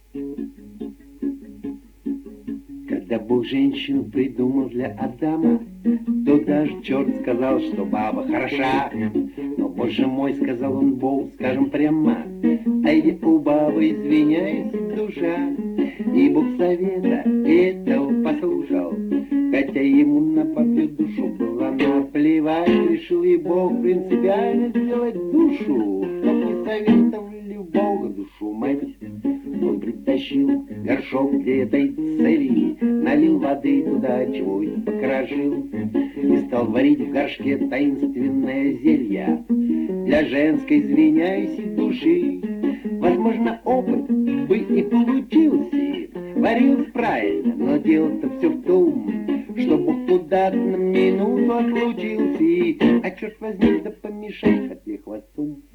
Когда Бог женщину придумал для Адама, то даже черт сказал, что баба хороша. Но, боже мой, сказал он Богу, скажем прямо, а я у бабы, извиняюсь, душа. И Бог совета этого послушал, хотя ему на бабью душу было наплевать. Решил и Бог принципиально сделать душу, чтоб не советовали в Бога душу мыть. Он притащил горшок для этой цели, налил воды туда, чего и покрошил, и стал варить в горшке таинственное зелье для женской, извиняюсь, души. Возможно, опыт бы и получился, варился правильно, но дело-то все в том, что Бог куда-то на минуту отлучился, а черт возьми, да помешай котле хвостом.